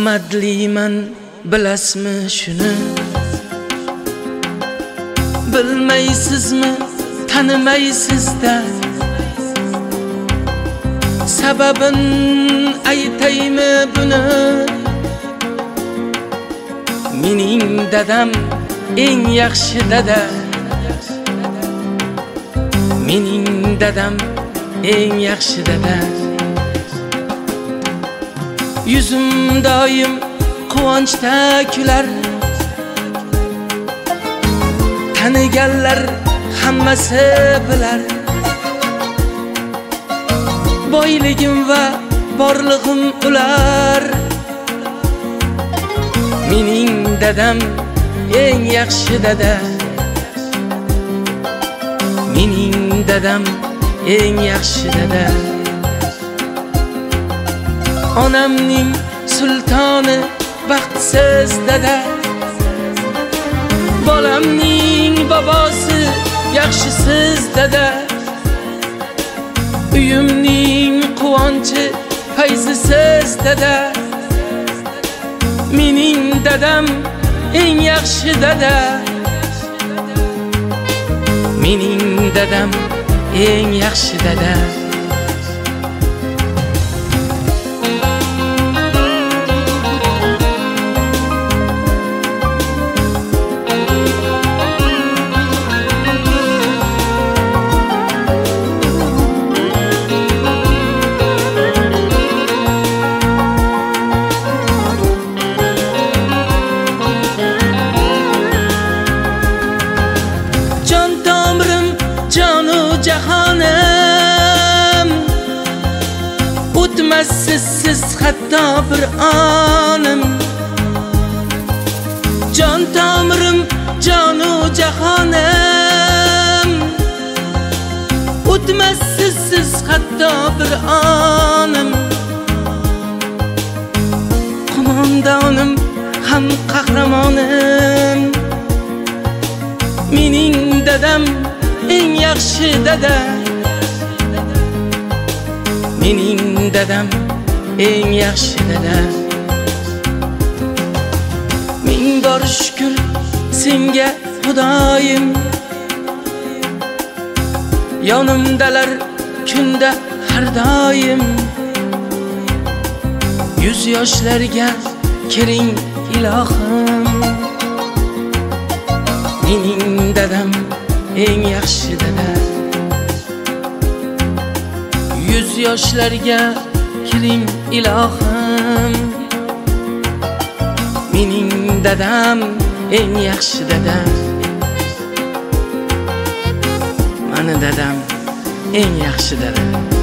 omadliman bilasizmi shuni? Bilmaysizmi, tanimaysizda sababin aytaymi buni? Mening dadam eng yaxshi dada. Mening dadam eng yaxshi dada. Yuzim doim quvonchda kular. Taniganlar hammasi bilar. Boyligim va borlig'im ular. Mening dadam eng yaxshi dada. Mening dadam eng yaxshi dada. Onamning sultoni baxtsiz dada. Bolamning bobosi yaxshisiz dada. Uyimning quvonchi fayzisiz dada. Mening dadam eng yaxshi dada. Mening dadam eng yaxshi dada. Jahonim o'tmas sizsiz hatto bir onim. Jon tomirim, jonu jahonim o'tmas sizsiz hatto bir onim. Qo'mondonim ham qahramonim. Mening dadam eng yaxshi dada. Mening dadam eng yaxshi dada. Ming bor shukr senga Xudoyim. Yonimdalar kunda har doim. Yuz yoshlarga kiring ilohim. Mening dadam eng yaxshi dada. Yuz yoshlarga kiring ilohim. Mening dadam eng yaxshi dada. Mani dadam eng yaxshi dada.